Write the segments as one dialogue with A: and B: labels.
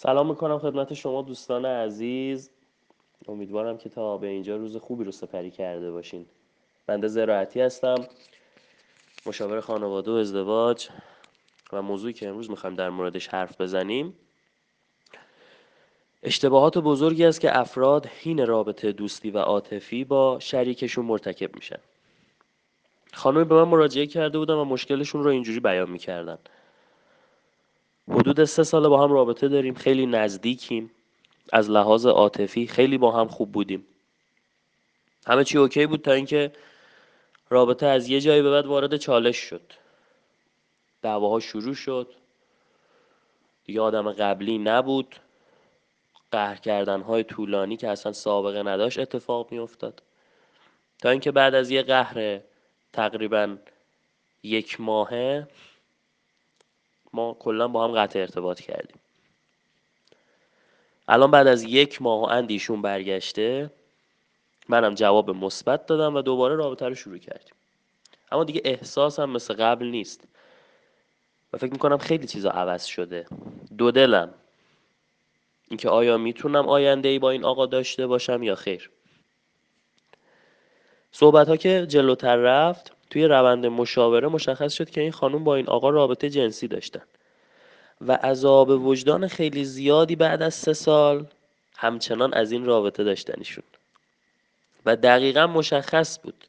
A: سلام میکنم خدمت شما دوستان عزیز. امیدوارم که تا به اینجا روز خوبی رو سپری کرده باشین. بنده زراعتی هستم، مشاور خانواده و ازدواج، و موضوعی که امروز میخوایم در موردش حرف بزنیم اشتباهات بزرگی است که افراد حین رابطه دوستی و عاطفی با شریکشون مرتکب میشن. خانمی به من مراجعه کرده بودن و مشکلشون رو اینجوری بیان میکردن: حدود 3 ساله با هم رابطه داریم، خیلی نزدیکیم، از لحاظ عاطفی خیلی با هم خوب بودیم، همه چی اوکی بود تا اینکه رابطه از یه جایی به بعد وارد چالش شد. دعواها شروع شد، دیگه آدم قبلی نبود، قهر کردنهای طولانی که اصلا سابقه نداشت اتفاق می افتاد، تا اینکه بعد از یه قهر تقریبا 1 ماهه ما کلا با هم قطع ارتباط کردیم. الان بعد از 1 ماه و ایشون برگشته، منم جواب مثبت دادم و دوباره رابطه رو شروع کردیم. اما دیگه احساسم مثل قبل نیست و فکر میکنم خیلی چیزا عوض شده. دو دلم اینکه آیا میتونم آینده‌ای با این آقا داشته باشم یا خیر. صحبت‌ها که جلوتر رفت، توی روند مشاوره مشخص شد که این خانم با این آقا رابطه جنسی داشتن و عذاب وجدان خیلی زیادی بعد از 3 سال همچنان از این رابطه داشتنشون. و دقیقا مشخص بود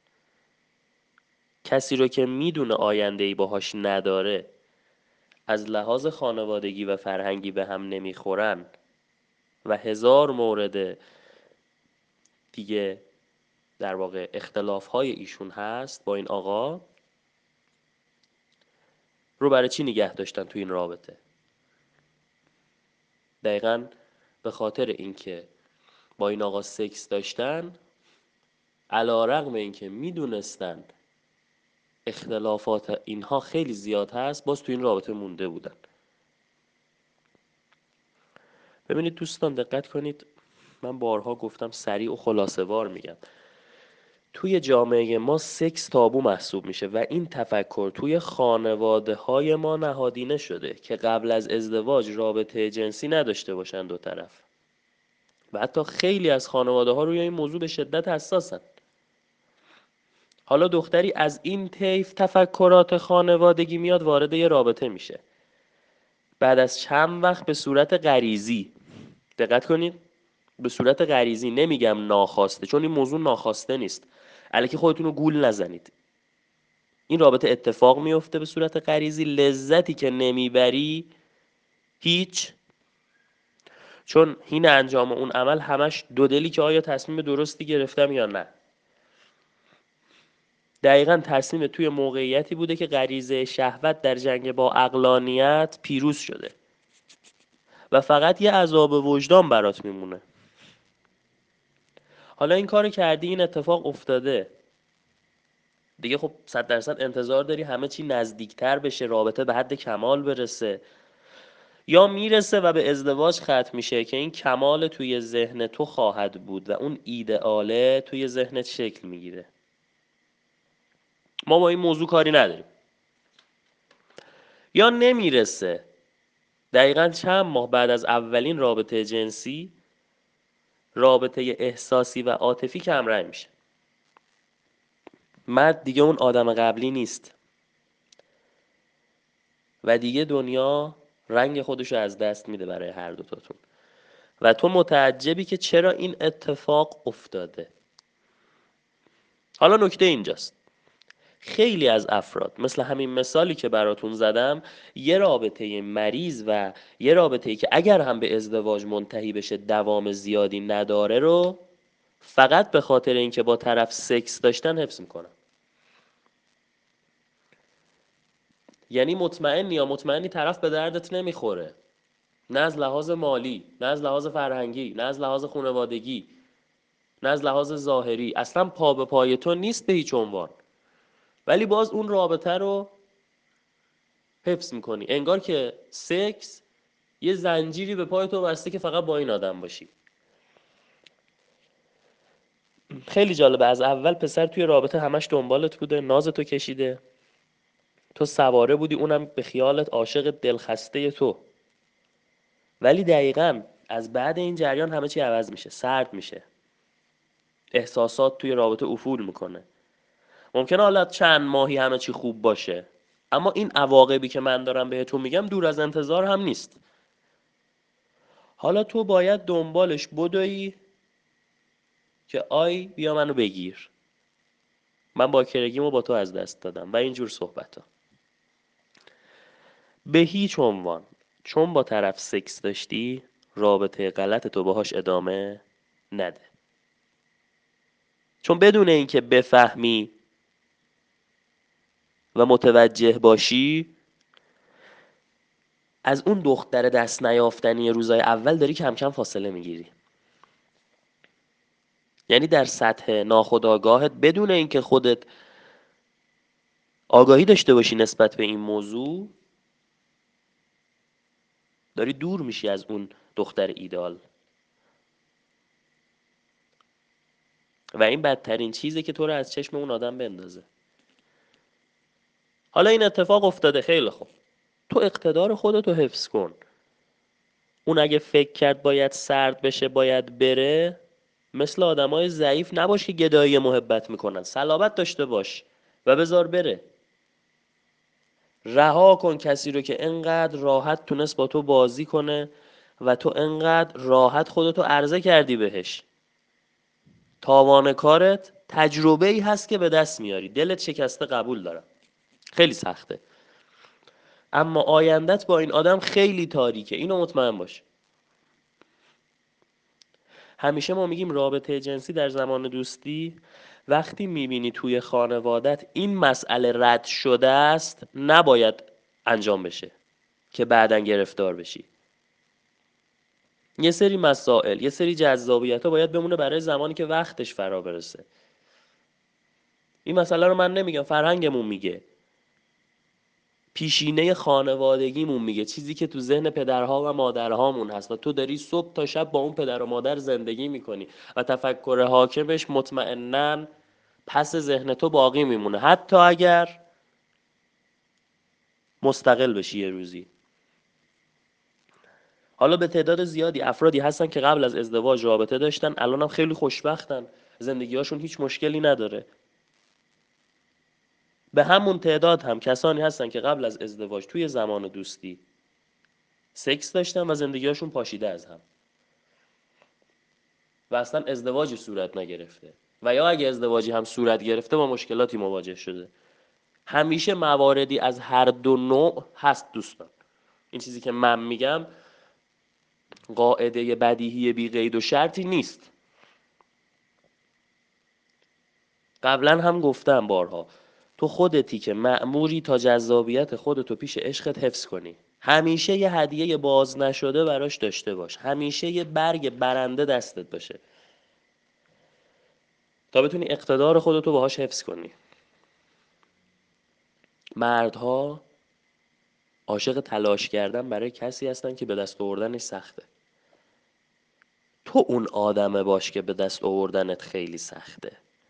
A: کسی رو که میدونه آینده‌ای باهاش نداره، از لحاظ خانوادگی و فرهنگی به هم نمیخورن و هزار مورد دیگه در واقع اختلاف‌های ایشون هست با این آقا، رو برای چی نگه داشتن تو این رابطه؟ دقیقاً به خاطر اینکه با این آقا سکس داشتن، علی‌رغم اینکه میدونستن اختلافات اینها خیلی زیاد هست، باز تو این رابطه مونده بودن. ببینید دوستان، دقت کنید، من بارها گفتم، سریع و خلاصه وار میگم. توی جامعه ما سکس تابو محسوب میشه و این تفکر توی خانواده های ما نهادینه شده که قبل از ازدواج رابطه جنسی نداشته باشن دو طرف. و حتی خیلی از خانواده ها روی این موضوع به شدت حساسن. حالا دختری از این طیف تفکرات خانوادگی میاد وارد یه رابطه میشه، بعد از چند وقت به صورت غریزی، دقت کنید، به صورت غریزی، نمیگم ناخواسته چون این موضوع ناخواسته نیست، الکی خودتون رو گول نزنید، این رابطه اتفاق میفته به صورت غریزی، لذتی که نمیبری هیچ، چون حین انجام اون عمل همش دو دلی که آیا تصمیم درستی گرفتم یا نه. دقیقاً تصمیم توی موقعیتی بوده که غریزه شهوت در جنگ با عقلانیت پیروز شده و فقط یه عذاب وجدان برات میمونه. حالا این کارو کردی، این اتفاق افتاده دیگه، خب 100% انتظار داری همه چی نزدیکتر بشه، رابطه به حد کمال برسه، یا میرسه و به ازدواج ختم میشه که این کمال توی ذهن تو خواهد بود و اون ایدئاله توی ذهنت شکل میگیره. ما با این موضوع کاری نداریم. یا نمیرسه، دقیقاً چند ماه بعد از اولین رابطه جنسی، رابطه احساسی و عاطفی کمرنگ میشه. مرد دیگه اون آدم قبلی نیست و دیگه دنیا رنگ خودشو از دست میده برای هر دوتاتون و تو متعجبی که چرا این اتفاق افتاده. حالا نکته اینجاست، خیلی از افراد مثل همین مثالی که براتون زدم، یه رابطه مریض و یه رابطه‌ای که اگر هم به ازدواج منتهی بشه دوام زیادی نداره رو فقط به خاطر اینکه با طرف سکس داشتن حفظ میکنن. یعنی مطمئنی یا مطمئنی طرف به دردت نمیخوره، نه از لحاظ مالی، نه از لحاظ فرهنگی، نه از لحاظ خانوادگی، نه از لحاظ ظاهری، اصلا پا به پای تو نیست به هیچ عنوان، ولی باز اون رابطه رو حفظ میکنی، انگار که سکس یه زنجیری به پای تو بسته که فقط با این آدم باشی. خیلی جالبه، از اول پسر توی رابطه همش دنبالت بوده، نازتو کشیده، تو سواره بودی، اونم به خیالت عاشق دلخسته تو، ولی دقیقاً از بعد این جریان همه چی عوض میشه، سرد میشه، احساسات توی رابطه افول میکنه. ممکنه حالا چند ماهی همه چی خوب باشه، اما این عواقبی که من دارم بهتون میگم دور از انتظار هم نیست. حالا تو باید دنبالش بدوی که آی بیا منو بگیر، من با کرگیمو با تو از دست دادم و اینجور صحبت ها. به هیچ عنوان چون با طرف سکس داشتی رابطه غلط تو باهاش ادامه نده، چون بدون اینکه بفهمی و متوجه باشی از اون دختر دست نیافتنی روزای اول داری کم کم فاصله میگیری. یعنی در سطح ناخودآگاهت بدون اینکه خودت آگاهی داشته باشی نسبت به این موضوع داری دور میشی از اون دختر ایدال و این بدترین چیزه که تو رو از چشم اون آدم بندازه. حالا این اتفاق افتاده، خیلی خوب، تو اقتدار خودتو حفظ کن. اون اگه فکر کرد باید سرد بشه باید بره، مثل آدمای ضعیف نباش که گدایی محبت میکنن. صلابت داشته باش و بذار بره. رها کن کسی رو که انقدر راحت تونست با تو بازی کنه و تو انقدر راحت خودتو عرضه کردی بهش. تاوان کارت تجربه ای هست که به دست میاری. دلت شکسته، قبول دارم، خیلی سخته، اما آیندت با این آدم خیلی تاریکه، اینو مطمئن باش. همیشه ما میگیم رابطه جنسی در زمان دوستی وقتی میبینی توی خانوادت این مسئله رد شده است نباید انجام بشه که بعداً گرفتار بشی. یه سری مسائل، یه سری جذابیت ها باید بمونه برای زمانی که وقتش فرا برسه. این مسئله رو من نمیگم، فرهنگمون میگه، پیشینه خانوادگیمون میگه، چیزی که تو ذهن پدرها و مادرهامون هست و تو داری صبح تا شب با اون پدر و مادر زندگی میکنی و تفکر حاکمش مطمئناً پس ذهن تو باقی میمونه حتی اگر مستقل بشی یه روزی. حالا به تعداد زیادی افرادی هستن که قبل از ازدواج رابطه داشتن، الانم خیلی خوشبختن، زندگیهاشون هیچ مشکلی نداره. به همون تعداد هم کسانی هستن که قبل از ازدواج توی زمان دوستی سکس داشتن و زندگیهاشون پاشیده از هم و اصلا ازدواجی صورت نگرفته و یا اگه ازدواجی هم صورت گرفته با مشکلاتی مواجه شده. همیشه مواردی از هر دو نوع هست دوستان. این چیزی که من میگم قاعده بدیهی بی قید و شرطی نیست. قبلا هم گفتم بارها، تو خودتی که مأموری تا جذابیت خودتو پیش عشقت حفظ کنی. همیشه یه هدیه باز نشده براش داشته باش، همیشه یه برگ برنده دستت باشه تا بتونی اقتدار خودتو باهاش حفظ کنی. مردها عاشق تلاش کردن برای کسی هستن که به دست آوردنش سخته. تو اون آدمه باش که به دست آوردنت خیلی سخته.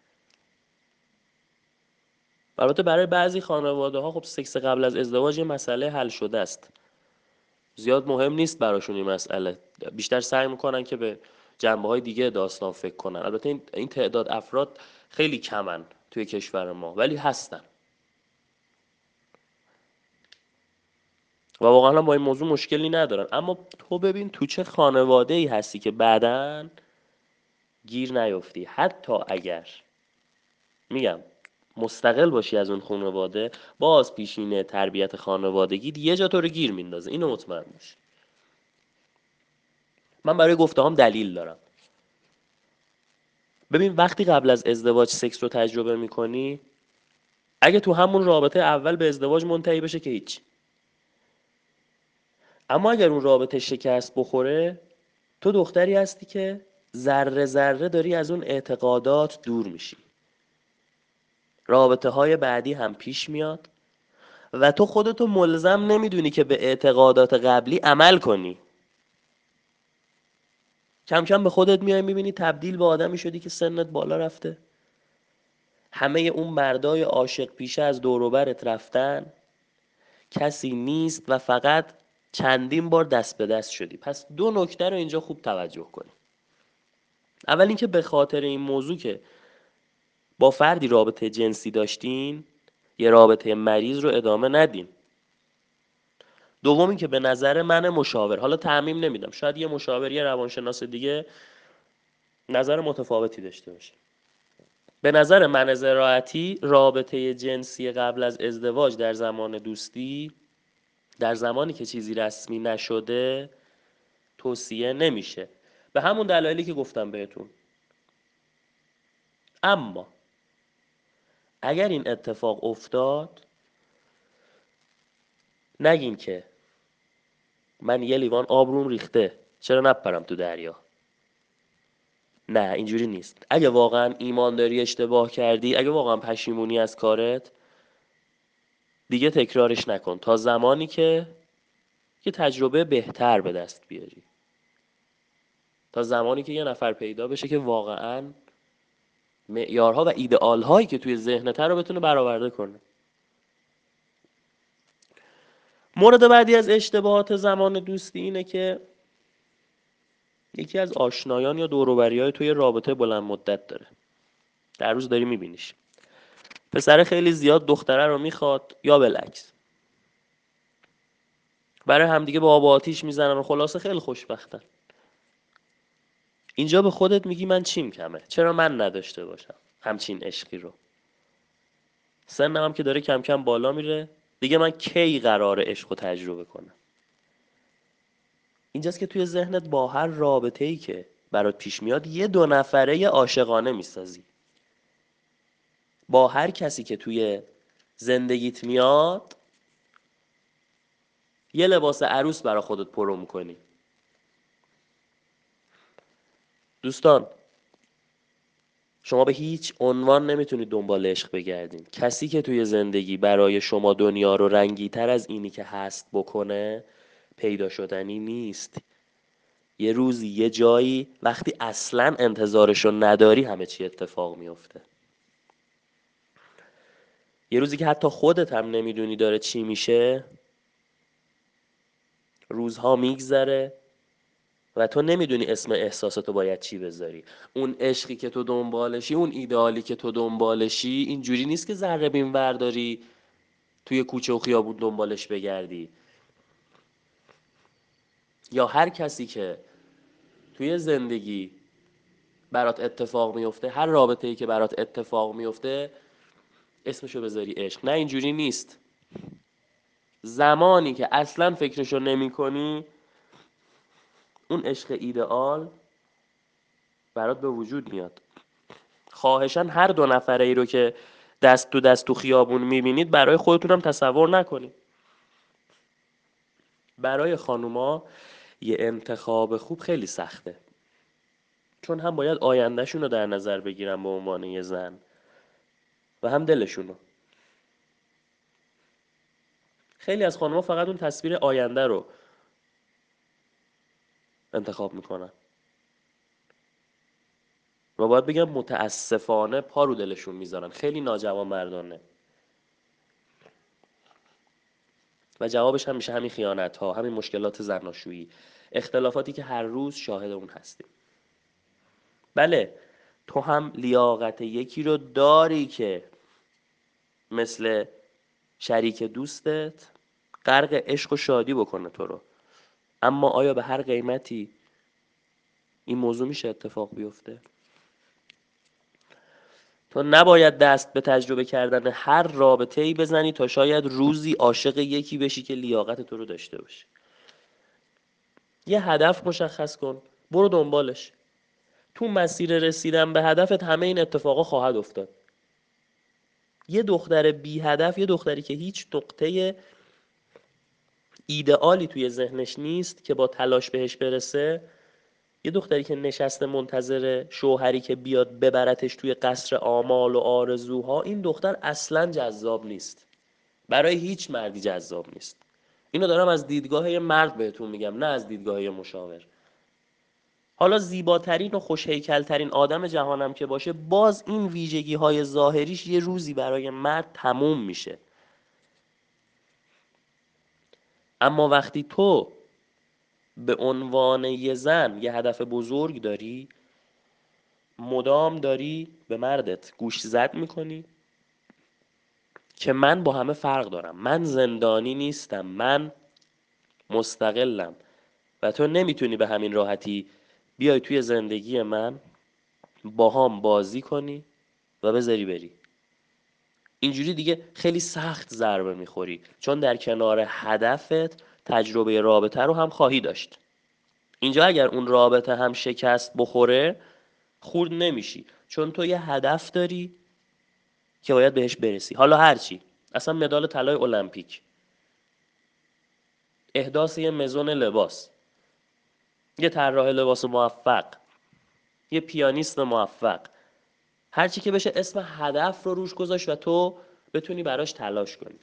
A: البته برای بعضی خانواده ها خب سکس قبل از ازدواج یه مسئله حل شده است، زیاد مهم نیست براشون این مسئله، بیشتر سعی میکنن که به جنبه های دیگه داستان فکر کنن. البته این تعداد افراد خیلی کمن توی کشور ما ولی هستن و واقعا هم با این موضوع مشکلی ندارن. اما تو ببین تو چه خانواده ای هستی که بعداً گیر نیفتی. حتی اگر میگم مستقل باشی از اون خانواده، باز پیشینه تربیت خانوادگی یه جا تو رو گیر میندازه، اینو مطمئن باش. من برای گفته‌هام دلیل دارم. ببین وقتی قبل از ازدواج سکس رو تجربه میکنی، اگه تو همون رابطه اول به ازدواج منتهی بشه که هیچ، اما اگر اون رابطه شکست بخوره تو دختری هستی که ذره ذره داری از اون اعتقادات دور میشی. رابطه های بعدی هم پیش میاد و تو خودتو ملزم نمیدونی که به اعتقادات قبلی عمل کنی. کم کم به خودت میای میبینی تبدیل به آدمی شدی که سنت بالا رفته، همه اون مردای عاشق پیشه از دور و برت رفتن، کسی نیست و فقط چندین بار دست به دست شدی. پس دو نکته رو اینجا خوب توجه کنی. اول اینکه به خاطر این موضوع که با فردی رابطه جنسی داشتین، یه رابطه مریض رو ادامه ندین. دوم اینکه به نظر من مشاور، حالا تعمیم نمیدم، شاید یه مشاور یه روانشناس دیگه نظر متفاوتی داشته باشه. به نظر من زراعتی رابطه جنسی قبل از ازدواج در زمان دوستی، در زمانی که چیزی رسمی نشده، توصیه نمیشه، به همون دلایلی که گفتم بهتون. اما اگر این اتفاق افتاد، نگین که من یه لیوان آب روم ریخته چرا نپرم تو دریا. نه، اینجوری نیست. اگه واقعا ایمان داری اشتباه کردی، اگه واقعا پشیمونی از کارت، دیگه تکرارش نکن تا زمانی که یه تجربه بهتر به دست بیاری، تا زمانی که یه نفر پیدا بشه که واقعا معیارها و ایدئالهایی که توی ذهنت رو بتونه برآورده کنه. مورد بعدی از اشتباهات زمان دوستی اینه که یکی از آشنایان یا دور و بریای توی رابطه بلند مدت داره، در روز داری میبینیش، پسر خیلی زیاد دختره رو میخواد یا بالعکس، برای همدیگه با آب و آتیش میزنن و خلاصه خیلی خوشبختن. اینجا به خودت میگی من چیم کمه، چرا من نداشته باشم همچین عشقی رو. سنم هم که داره کم کم بالا میره، دیگه من کی قراره عشق رو تجربه کنم. اینجاست که توی ذهنت با هر رابطه‌ای که برات پیش میاد یه دو نفره عاشقانه میسازی. با هر کسی که توی زندگیت میاد یه لباس عروس برا خودت پرو میکنی. دوستان، شما به هیچ عنوان نمیتونید دنبال عشق بگردین. کسی که توی زندگی برای شما دنیا رو رنگی‌تر از اینی که هست بکنه پیدا شدنی نیست. یه روزی یه جایی وقتی اصلاً انتظارشو نداری همه چی اتفاق میفته. یه روزی که حتی خودت هم نمیدونی داره چی میشه، روزها میگذره و تو نمیدونی اسم احساساتو باید چی بذاری. اون عشقی که تو دنبالشی، اون ایدئالی که تو دنبالشی، اینجوری نیست که ذره بین ورداری توی کوچه و خیابون دنبالش بگردی. یا هر کسی که توی زندگی برات اتفاق میفته، هر رابطه‌ای که برات اتفاق میفته اسمشو بذاری عشق. نه، اینجوری نیست. زمانی که اصلا فکرشو نمی کنی اون عشق ایدئال برات به وجود میاد. خواهشاً هر دو نفره ای رو که دست تو خیابون میبینید برای خودتونم تصور نکنید. برای خانوما یه انتخاب خوب خیلی سخته، چون هم باید آیندهشون رو در نظر بگیرن به عنوان یه زن و هم دلشونو. خیلی از خانوما فقط اون تصویر آینده رو انتخاب میکنن و باید بگم متاسفانه پا رو دلشون میذارن، خیلی ناجوانمردانه. و جوابش هم میشه همین خیانت ها، همین مشکلات زناشویی، اختلافاتی که هر روز شاهد اون هستیم. بله، تو هم لیاقت یکی رو داری که مثل شریک دوستت غرق عشق و شادی بکنه تو رو، اما آیا به هر قیمتی این موضوع میشه اتفاق بیفته؟ تو نباید دست به تجربه کردن هر رابطه‌ای بزنی تا شاید روزی عاشق یکی بشی که لیاقت تو رو داشته باشه. یه هدف مشخص کن، برو دنبالش. تو مسیر رسیدن به هدفت همه این اتفاقا خواهد افتاد. یه دختر بی هدف، یه دختری که هیچ نقطه ایدئالی توی ذهنش نیست که با تلاش بهش برسه، یه دختری که نشسته منتظر شوهری که بیاد ببرتش توی قصر آمال و آرزوها، این دختر اصلاً جذاب نیست. برای هیچ مردی جذاب نیست. اینو دارم از دیدگاه یه مرد بهتون میگم، نه از دیدگاه یه مشاور. حالا زیباترین و خوش‌هیکل‌ترین آدم جهانم که باشه، باز این ویژگی‌های ظاهریش یه روزی برای مرد تموم میشه. اما وقتی تو به عنوان یه زن یه هدف بزرگ داری، مدام داری به مردت گوش زد میکنی که من با همه فرق دارم، من زندانی نیستم، من مستقلم و تو نمیتونی به همین راحتی بیای توی زندگی من باهام بازی کنی و بذاری بری. اینجوری دیگه خیلی سخت ضربه میخوری، چون در کنار هدفت تجربه رابطه رو هم خواهی داشت. اینجا اگر اون رابطه هم شکست بخوره خورد نمیشی، چون تو یه هدف داری که باید بهش برسی. حالا هرچی، اصلا مدال طلای المپیک، احداث یه مزون لباس، یه طراح لباس موفق، یه پیانیست موفق، هرچی که بشه اسم هدف رو روش گذاشت و تو بتونی براش تلاش کنی.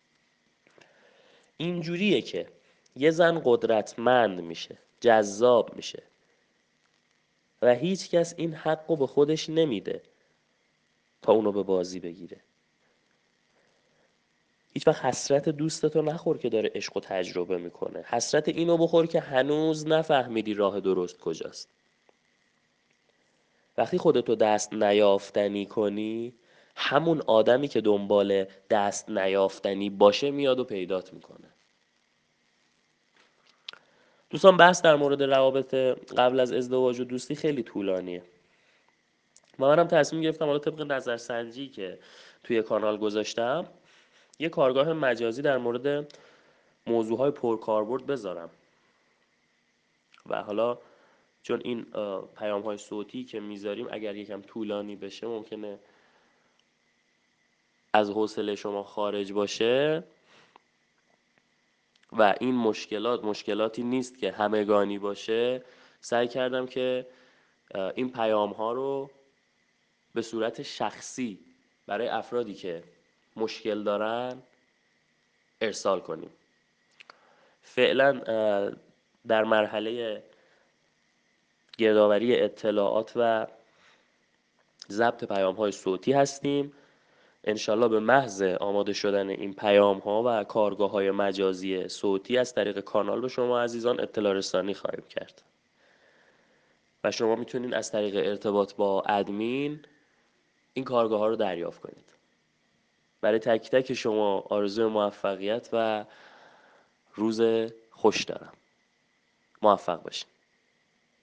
A: اینجوریه که یه زن قدرتمند میشه، جذاب میشه و هیچ کس این حق رو به خودش نمیده تا اونو به بازی بگیره. هیچ وقت حسرت دوستتو نخور که داره عشق و تجربه میکنه، حسرت اینو بخور که هنوز نفهمیدی راه درست کجاست. وقتی خودتو دست نیافتنی کنی، همون آدمی که دنبال دست نیافتنی باشه میاد و پیدات میکنه. دوستان، بحث در مورد روابط قبل از ازدواج و دوستی خیلی طولانیه و منم تصمیم گرفتم حالا طبق نظرسنجی که توی کانال گذاشتم یه کارگاه مجازی در مورد موضوعهای پرکاربرد بذارم. و حالا چون این پیام های صوتی که میذاریم اگر یکم طولانی بشه ممکنه از حوصله شما خارج باشه و این مشکلاتی نیست که همگانی باشه. سعی کردم که این پیام ها رو به صورت شخصی برای افرادی که مشکل دارن ارسال کنیم. فعلا در مرحله گردآوری اطلاعات و ضبط پیام های صوتی هستیم. انشالله به محض آماده شدن این پیام ها و کارگاه های مجازی صوتی از طریق کانال به شما عزیزان اطلاع رسانی خواهیم کرد و شما میتونین از طریق ارتباط با ادمین این کارگاه ها رو دریافت کنید. برای تک تک شما آرزوی موفقیت و روز خوش دارم. موفق باشین.